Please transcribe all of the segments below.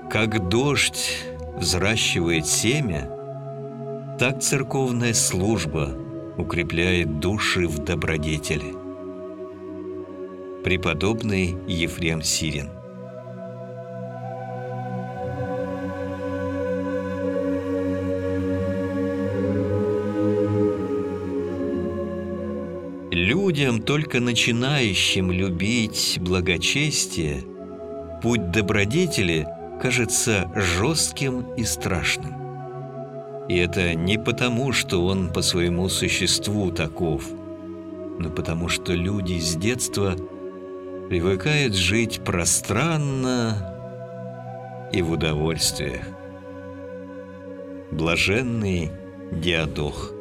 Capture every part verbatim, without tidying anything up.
Как дождь взращивает семя, так церковная служба укрепляет души в добродетели. Преподобный Ефрем Сирин. Людям, только начинающим любить благочестие, путь добродетели кажется жестким и страшным. И это не потому, что он по своему существу таков, но потому что люди с детства привыкают жить пространно и в удовольствиях. Блаженный Диадох.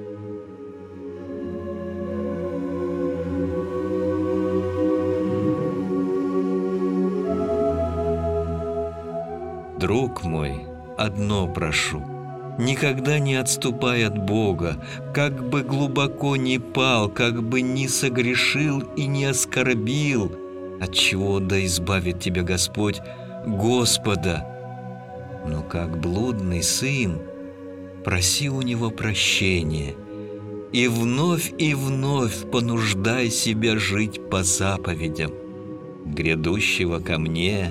Друг мой, одно прошу: никогда не отступай от Бога, как бы глубоко ни пал, как бы ни согрешил и не оскорбил, отчего да избавит тебя Господь, Господа. Но как блудный сын, проси у Него прощения, и вновь и вновь понуждай себя жить по заповедям. Грядущего ко мне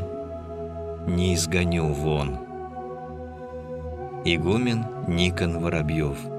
не изгоню вон. Игумен Никон Воробьев.